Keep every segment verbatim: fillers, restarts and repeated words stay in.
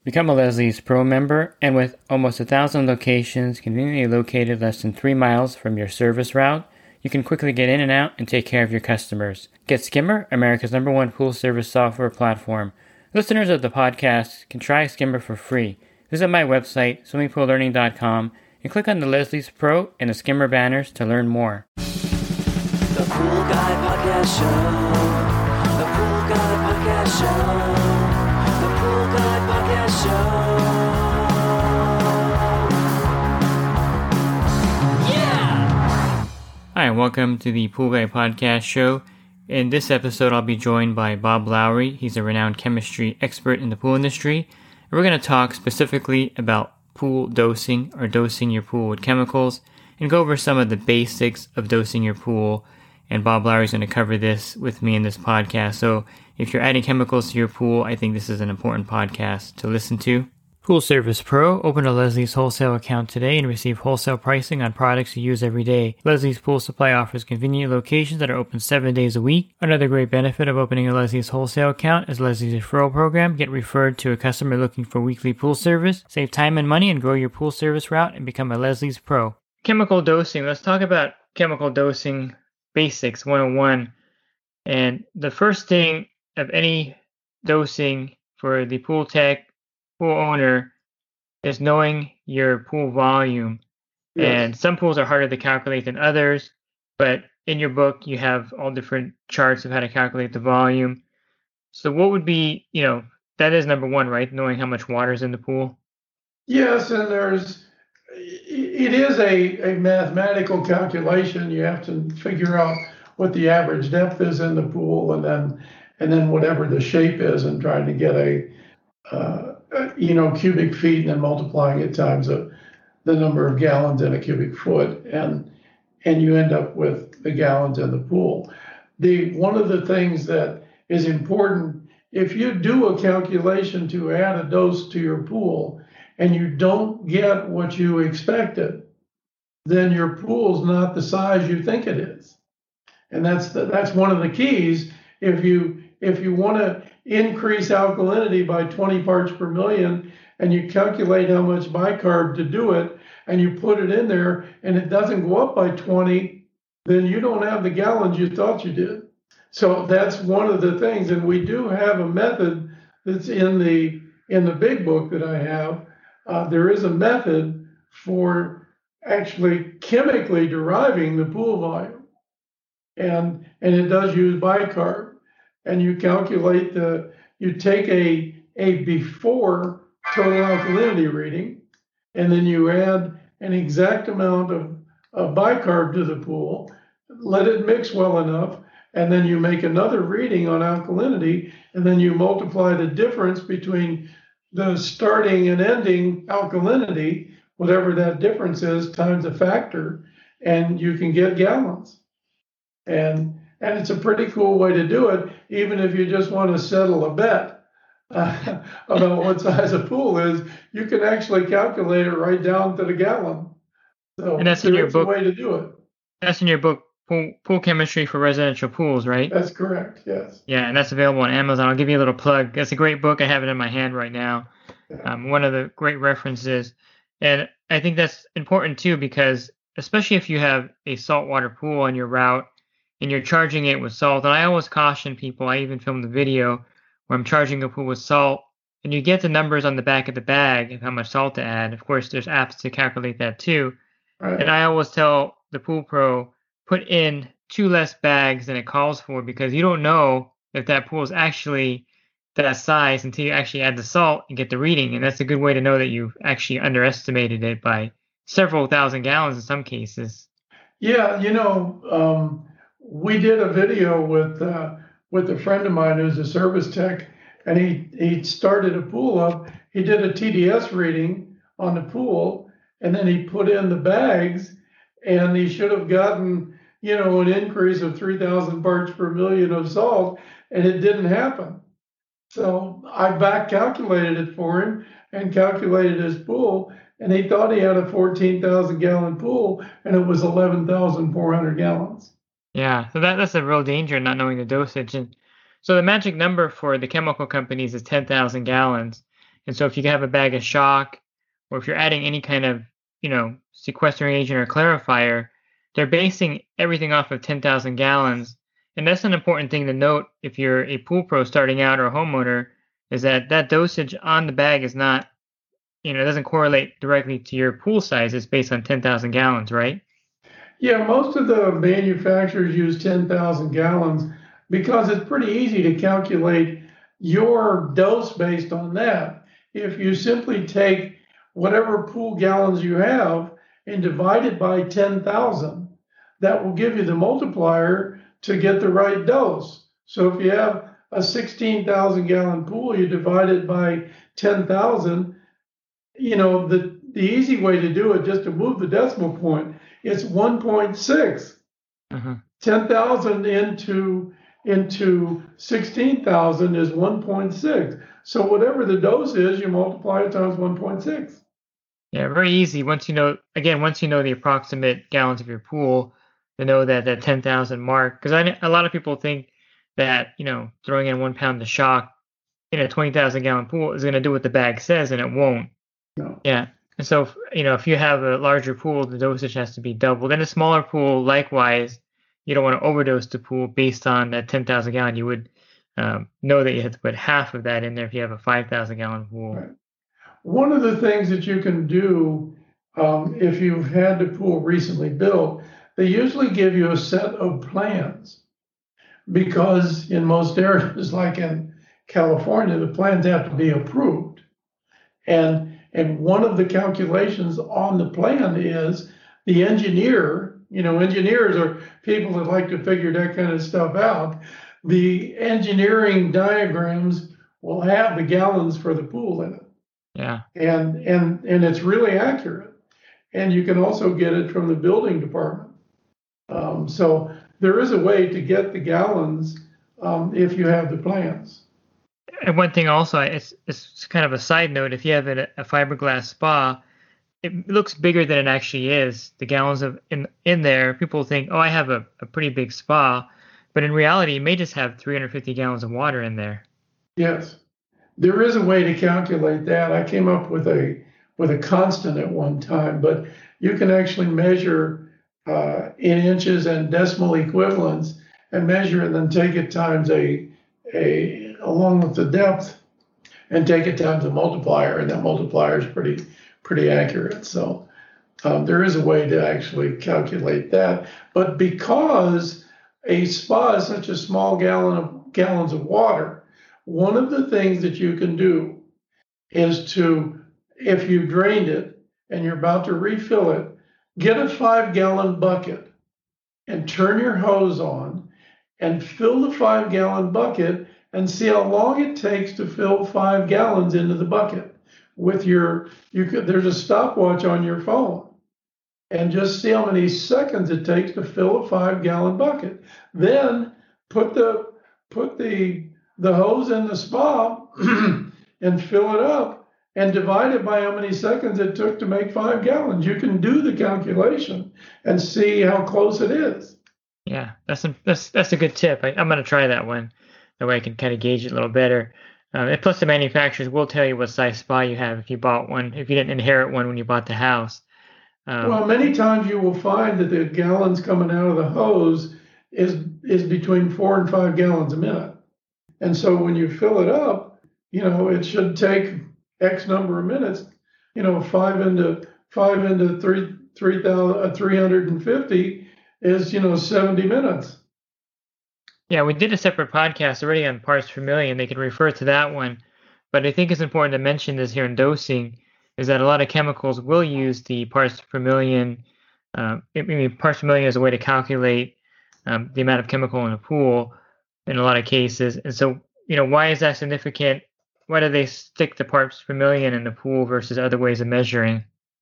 Become a Leslie's Pro member, and with almost a thousand locations conveniently located less than three miles from your service route, you can quickly get in and out and take care of your customers. Get Skimmer, America's number one pool service software platform. Listeners of the podcast can try Skimmer for free. Visit my website, swimming pool learning dot com, and click on the Leslie's Pro and the Skimmer banners to learn more. The Pool Guy Podcast Show. The Pool Guy Podcast Show. The Pool Guy Podcast Show. Yeah! Hi, and welcome to the Pool Guy Podcast Show. In this episode, I'll be joined by Bob Lowry. He's a renowned chemistry expert in the pool industry. And we're going to talk specifically about pool dosing, or dosing your pool with chemicals, and go over some of the basics of dosing your pool. And Bob Lowry is going to cover this with me in this podcast. So if you're adding chemicals to your pool, I think this is an important podcast to listen to. Pool Service Pro. Open a Leslie's wholesale account today and receive wholesale pricing on products you use every day. Leslie's Pool Supply offers convenient locations that are open seven days a week. Another great benefit of opening a Leslie's wholesale account is Leslie's referral program. Get referred to a customer looking for weekly pool service. Save time and money and grow your pool service route and become a Leslie's Pro. Chemical dosing. Let's talk about chemical dosing basics one oh one. And the first thing of any dosing for the pool tech, pool owner, is knowing your pool volume. Yes. And some pools are harder to calculate than others, but in your book you have all different charts of how to calculate the volume. So what would be, you know, that is number one, right? Knowing how much water is in the pool. Yes, and there's it is a, a mathematical calculation. You have to figure out what the average depth is in the pool, and then and then whatever the shape is, and trying to get a uh, you know cubic feet, and then multiplying it times a, the number of gallons in a cubic foot, and and you end up with the gallons in the pool. The one of the things that is important, if you do a calculation to add a dose to your pool, and you don't get what you expected, then your pool's not the size you think it is. And that's the, that's one of the keys. If you if you want to increase alkalinity by twenty parts per million, and you calculate how much bicarb to do it, and you put it in there, and it doesn't go up by twenty, then you don't have the gallons you thought you did. So that's one of the things. And we do have a method that's in the in the big book that I have. Uh, there is a method for actually chemically deriving the pool volume, and and it does use bicarb. And you calculate the you take a a before total alkalinity reading, and then you add an exact amount of, of bicarb to the pool, let it mix well enough, and then you make another reading on alkalinity, and then you multiply the difference between the starting and ending alkalinity, whatever that difference is, times a factor, and you can get gallons. And and it's a pretty cool way to do it, even if you just want to settle a bet uh, about what size a pool is. You can actually calculate it right down to the gallon. So and that's in your book. A way to do it. That's in your book, Pool, Pool Chemistry for Residential Pools, right? That's correct, yes. Yeah, and that's available on Amazon. I'll give you a little plug. That's a great book. I have it in my hand right now. Yeah. Um, one of the great references. And I think that's important, too, because especially if you have a saltwater pool on your route and you're charging it with salt, and I always caution people, I even filmed a video where I'm charging a pool with salt, and you get the numbers on the back of the bag of how much salt to add. Of course, there's apps to calculate that, too. Right. And I always tell the pool pro, put in two less bags than it calls for, because you don't know if that pool is actually that size until you actually add the salt and get the reading. And that's a good way to know that you've actually underestimated it by several thousand gallons in some cases. Yeah, you know, um, we did a video with uh, with a friend of mine who's a service tech, and he, he started a pool up. He did a T D S reading on the pool, and then he put in the bags, and he should have gotten, you know, an increase of three thousand parts per million of salt, and it didn't happen. So I back calculated it for him and calculated his pool, and he thought he had a fourteen thousand gallon pool, and it was eleven thousand four hundred gallons. Yeah, so that, that's a real danger, not knowing the dosage. And so the magic number for the chemical companies is ten thousand gallons. And so if you have a bag of shock, or if you're adding any kind of, you know, sequestering agent or clarifier, they're basing everything off of ten thousand gallons. And that's an important thing to note if you're a pool pro starting out or a homeowner, is that that dosage on the bag is not, you know, it doesn't correlate directly to your pool size. It's based on ten thousand gallons, right? Yeah, most of the manufacturers use ten thousand gallons because it's pretty easy to calculate your dose based on that. If you simply take whatever pool gallons you have and divide it by ten thousand, that will give you the multiplier to get the right dose. So if you have a sixteen thousand gallon pool, you divide it by ten thousand, you know, the, the easy way to do it, just to move the decimal point, it's one point six. Uh-huh. ten thousand into into sixteen thousand is one point six. So whatever the dose is, you multiply it times one point six. Yeah, very easy. Once you know, again, once you know the approximate gallons of your pool, to know that that ten thousand mark, because I a lot of people think that, you know, throwing in one pound of shock in a twenty thousand gallon pool is going to do what the bag says, and it won't. No. Yeah. And so, you know, if you have a larger pool, the dosage has to be doubled. In a smaller pool, likewise, you don't want to overdose the pool based on that ten thousand gallon. You would um, know that you have to put half of that in there if you have a five thousand gallon pool. Right. One of the things that you can do um, if you've had the pool recently built, they usually give you a set of plans, because in most areas, like in California, the plans have to be approved. And And one of the calculations on the plan is the engineer, you know, engineers are people that like to figure that kind of stuff out. The engineering diagrams will have the gallons for the pool in it. Yeah. And and and it's really accurate. And you can also get it from the building department. Um, so there is a way to get the gallons um, if you have the plans. And one thing also, it's, it's kind of a side note, if you have a, a fiberglass spa, it looks bigger than it actually is. The gallons of in, in there, people think, oh, I have a, a pretty big spa. But in reality, you may just have three hundred fifty gallons of water in there. Yes, there is a way to calculate that. I came up with a with a constant at one time, but you can actually measure uh, in inches and decimal equivalents and measure and then take it times a a along with the depth and take it times a multiplier, and that multiplier is pretty pretty accurate. So um, there is a way to actually calculate that. But because a spa is such a small gallon of gallons of water, one of the things that you can do is to, if you drained it and you're about to refill it, get a five gallon bucket and turn your hose on and fill the five gallon bucket and see how long it takes to fill five gallons into the bucket with your, you could, there's a stopwatch on your phone, and just see how many seconds it takes to fill a five gallon bucket. Then put the, put the, the hose in the spa and fill it up and divide it by how many seconds it took to make five gallons. You can do the calculation and see how close it is. Yeah, that's a, that's that's a good tip. I, I'm going to try that one. That way I can kind of gauge it a little better. Um, and plus, the manufacturers will tell you what size spa you have if you bought one, if you didn't inherit one when you bought the house. Um, Well, many times you will find that the gallons coming out of the hose is is between four and five gallons a minute. And so when you fill it up, you know, it should take X number of minutes. You know, five into five into three three thousand uh, three hundred and fifty is, you know, seventy minutes. Yeah, we did a separate podcast already on parts per million. They can refer to that one. But I think it's important to mention this here in dosing, is that a lot of chemicals will use the parts per million. Um, I mean, parts per million is a way to calculate um, the amount of chemical in a pool in a lot of cases. And so, you know, why is that significant? Why do they stick the parts per million in the pool versus other ways of measuring?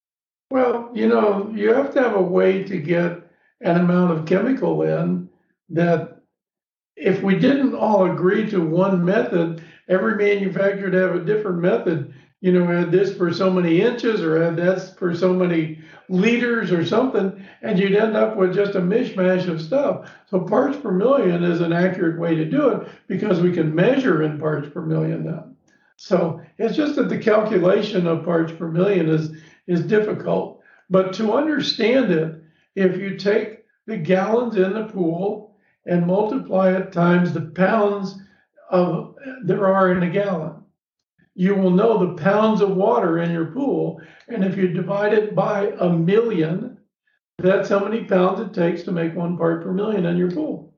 Well, you know, you have to have a way to get an amount of chemical in that, if we didn't all agree to one method, every manufacturer would have a different method. You know, had this for so many inches or had that for so many liters or something, and you'd end up with just a mishmash of stuff. So parts per million is an accurate way to do it because we can measure in parts per million now. So it's just that the calculation of parts per million is is difficult. But to understand it, if you take the gallons in the pool and multiply it times the pounds of there are in a gallon, you will know the pounds of water in your pool. And if you divide it by a million, that's how many pounds it takes to make one part per million in your pool.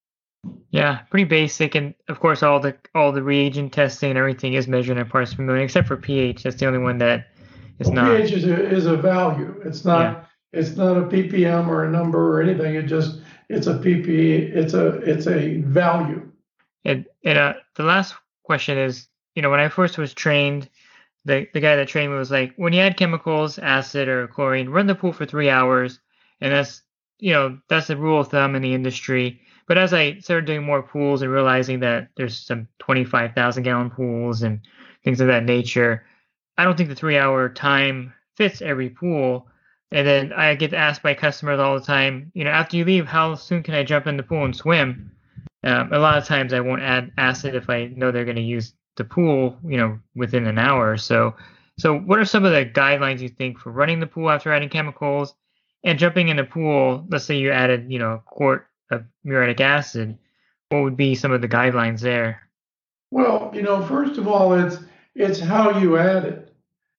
Yeah, pretty basic, and of course, all the all the reagent testing and everything is measured in parts per million, except for pH. That's the only one that is well, not. pH is a, is a value. It's not. Yeah. It's not a ppm or a number or anything. It just it's a pp. It's a it's a value. And and uh, the last question is, you know, when I first was trained, the the guy that trained me was like, when you add chemicals, acid or chlorine, run the pool for three hours, and that's you know that's the rule of thumb in the industry. But as I started doing more pools and realizing that there's some twenty-five thousand gallon pools and things of that nature, I don't think the three hour time fits every pool. And then I get asked by customers all the time, you know, after you leave, how soon can I jump in the pool and swim? Um, a lot of times I won't add acid if I know they're going to use the pool, you know, within an hour or so. So what are some of the guidelines you think for running the pool after adding chemicals and jumping in the pool? Let's say you added, you know, a quart of muriatic acid. What would be some of the guidelines there? Well, you know, first of all, it's it's how you add it.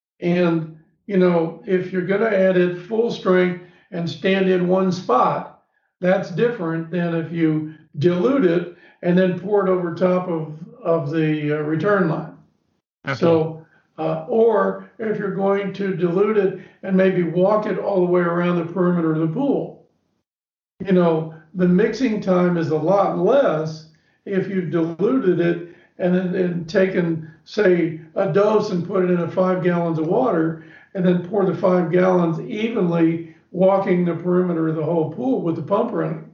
And, you know, if you're going to add it full strength and stand in one spot, that's different than if you dilute it and then pour it over top of, of the uh, return line. Okay. So, uh, or if you're going to dilute it and maybe walk it all the way around the perimeter of the pool, you know, the mixing time is a lot less if you've diluted it and then and taken, say, a dose and put it in a five gallons of water and then pour the five gallons evenly walking the perimeter of the whole pool with the pump running.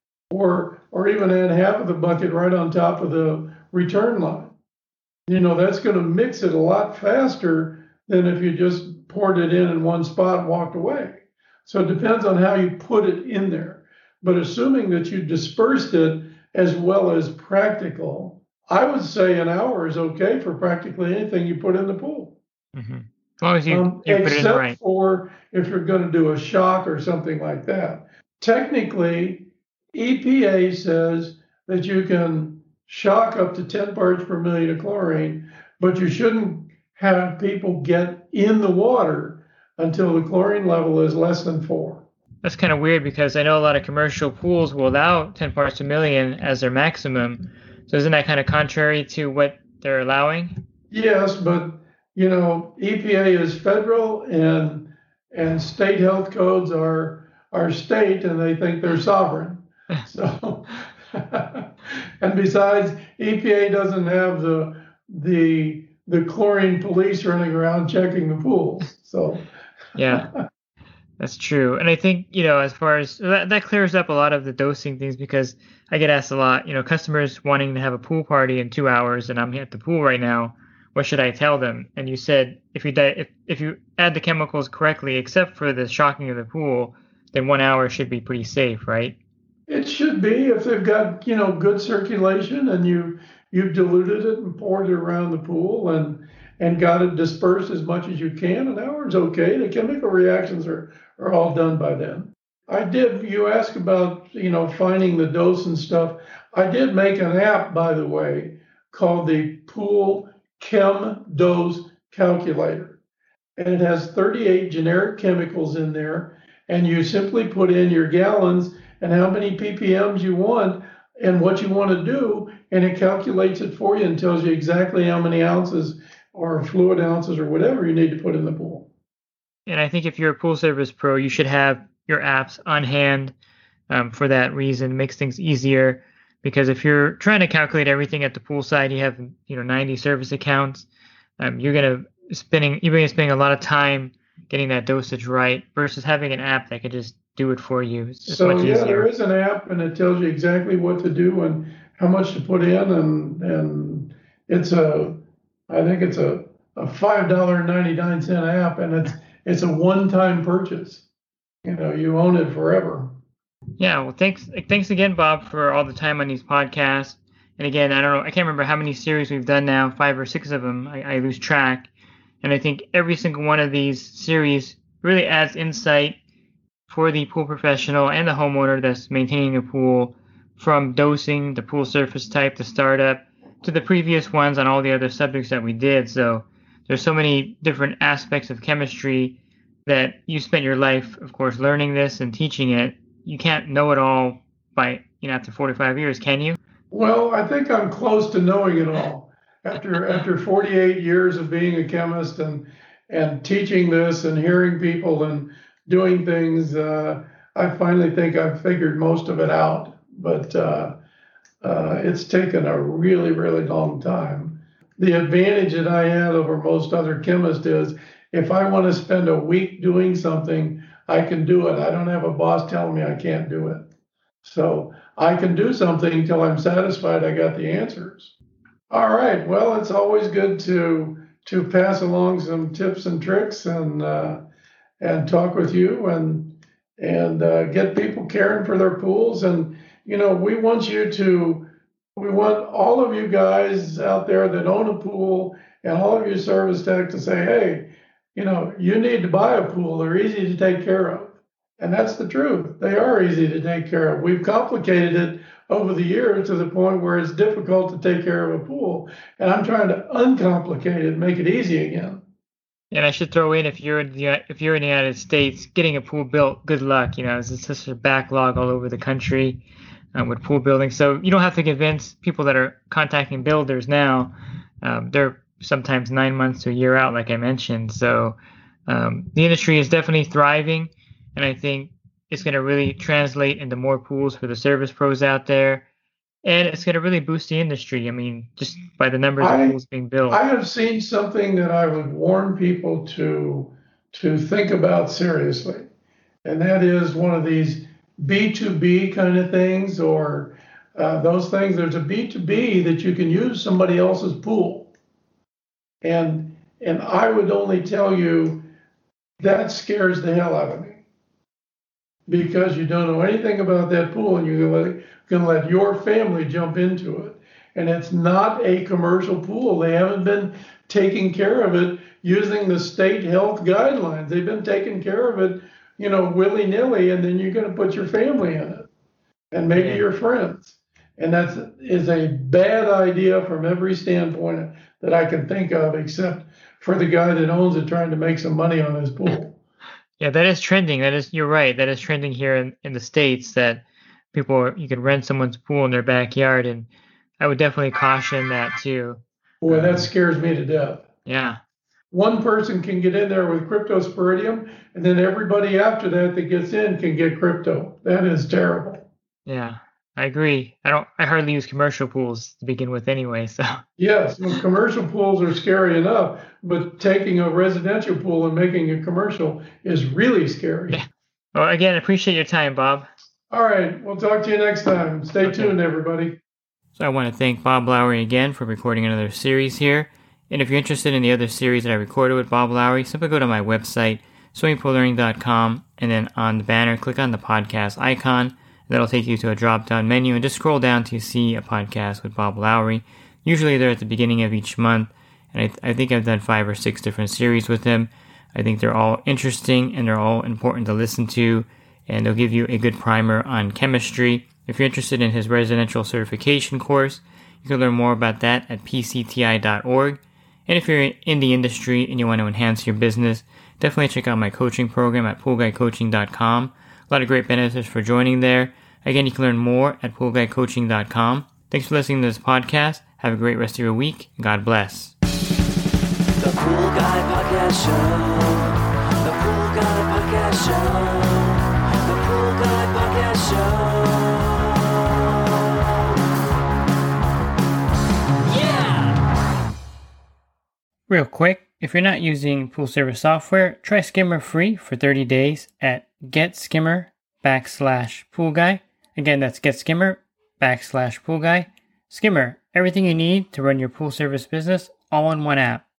Or, or even add half of the bucket right on top of the return line. You know, that's going to mix it a lot faster than if you just poured it in in one spot and walked away. So it depends on how you put it in there. But assuming that you dispersed it as well as practical, I would say an hour is okay for practically anything you put in the pool. Mm-hmm. As long as you, um, you put it in right. Except for if you're going to do a shock or something like that. Technically, E P A says that you can shock up to ten parts per million of chlorine, but you shouldn't have people get in the water until the chlorine level is less than four. That's kind of weird because I know a lot of commercial pools will allow ten parts per million as their maximum. So isn't that kind of contrary to what they're allowing? Yes, but you know, E P A is federal and and state health codes are are state, and they think they're sovereign. So, and besides, E P A doesn't have the the the chlorine police running around checking the pools. So, yeah. That's true. And I think, you know, as far as that, that clears up a lot of the dosing things, because I get asked a lot, you know, customers wanting to have a pool party in two hours and I'm at the pool right now. What should I tell them? And you said if you di- if, if you add the chemicals correctly, except for the shocking of the pool, then one hour should be pretty safe, right? It should be if they've got, you know, good circulation and you you've diluted it and poured it around the pool and and got it dispersed as much as you can. An hour is okay. The chemical reactions are are all done by then. I did, you asked about, you know, finding the dose and stuff. I did make an app, by the way, called the Pool Chem Dose Calculator. And it has thirty-eight generic chemicals in there. And you simply put in your gallons and how many P P Ms you want and what you want to do. And it calculates it for you and tells you exactly how many ounces or fluid ounces or whatever you need to put in the pool. And I think if you're a pool service pro, you should have your apps on hand um, for that reason. It makes things easier because if you're trying to calculate everything at the pool side, you have, you know, ninety service accounts. Um, you're gonna spending you're gonna spending a lot of time getting that dosage right versus having an app that could just do it for you. It's so much yeah, easier. There is an app and it tells you exactly what to do and how much to put in, and and it's a I think it's a a five dollars and ninety-nine cents app, and it's it's a one-time purchase. You know, you own it forever. Yeah, well, thanks thanks again, Bob, for all the time on these podcasts. And again, I don't know, I can't remember how many series we've done now, five or six of them. I, I lose track. And I think every single one of these series really adds insight for the pool professional and the homeowner that's maintaining a pool, from dosing, the pool surface type, the startup, to the previous ones on all the other subjects that we did. So there's so many different aspects of chemistry that you spent your life, of course, learning this and teaching it. You can't know it all by, you know, after forty-five years, can you? Well, I think I'm close to knowing it all. After after forty-eight years of being a chemist and and teaching this and hearing people and doing things, uh, I finally think I've figured most of it out. But uh, uh, it's taken a really, really long time. The advantage that I had over most other chemists is if I want to spend a week doing something, I can do it. I don't have a boss telling me I can't do it. So I can do something until I'm satisfied I got the answers. All right. Well, it's always good to to pass along some tips and tricks and uh, and talk with you and and uh, get people caring for their pools. And you know, we want you to, we want all of you guys out there that own a pool and all of you service tech to say, hey, you know, you need to buy a pool. They're easy to take care of. And that's the truth. They are easy to take care of. We've complicated it over the years to the point where it's difficult to take care of a pool. And I'm trying to uncomplicate it, make it easy again. And I should throw in, if you're in the if you're in the United States, getting a pool built, good luck. You know, it's such a backlog all over the country um, with pool building. So you don't have to convince people that are contacting builders now. Um, they're sometimes nine months to a year out, like I mentioned. So um, the industry is definitely thriving, and I think it's going to really translate into more pools for the service pros out there. And it's going to really boost the industry. I mean, just by the numbers I, of pools being built. I have seen something that I would warn people to to think about seriously, and that is one of these B two B kind of things, or uh, those things. There's a B two B that you can use somebody else's pool, and and I would only tell you that scares the hell out of me, because you don't know anything about that pool and you're going to let your family jump into it. And it's not a commercial pool. They haven't been taking care of it using the state health guidelines. They've been taking care of it, you know, willy-nilly, and then you're going to put your family in it and maybe Yeah. your friends. And that is a bad idea from every standpoint that I can think of, except for the guy that owns it trying to make some money on his pool. Yeah, that is trending. That is, you're right. That is trending here in, in the States, that people are, you can rent someone's pool in their backyard, and I would definitely caution that too. Boy, that scares me to death. Yeah. One person can get in there with cryptosporidium, and then everybody after that that gets in can get crypto. That is terrible. Yeah, I agree. I don't. I hardly use commercial pools to begin with, anyway. So. Yes, well, commercial pools are scary enough, but taking a residential pool and making it commercial is really scary. Yeah. Well, again, I appreciate your time, Bob. All right, we'll talk to you next time. Stay Okay. tuned, everybody. So I want to thank Bob Lowry again for recording another series here. And if you're interested in the other series that I recorded with Bob Lowry, simply go to my website, swimming pool learning dot com, and then on the banner, click on the podcast icon. That'll take you to a drop-down menu, and just scroll down to see a podcast with Bob Lowry. Usually they're at the beginning of each month, and I, th- I think I've done five or six different series with him. I think they're all interesting, and they're all important to listen to, and they'll give you a good primer on chemistry. If you're interested in his residential certification course, you can learn more about that at p c t i dot org. And if you're in the industry and you want to enhance your business, definitely check out my coaching program at pool guy coaching dot com. A lot of great benefits for joining there. Again, you can learn more at pool guy coaching dot com. Thanks for listening to this podcast. Have a great rest of your week. God bless. The Pool Guy Podcast Show. The Pool Guy Podcast Show. The Pool Guy Podcast Show. Yeah! Real quick, if you're not using pool service software, try Skimmer free for thirty days at getskimmer backslash pool guy. Again, that's getskimmer backslash pool guy. Skimmer, everything you need to run your pool service business all in one app.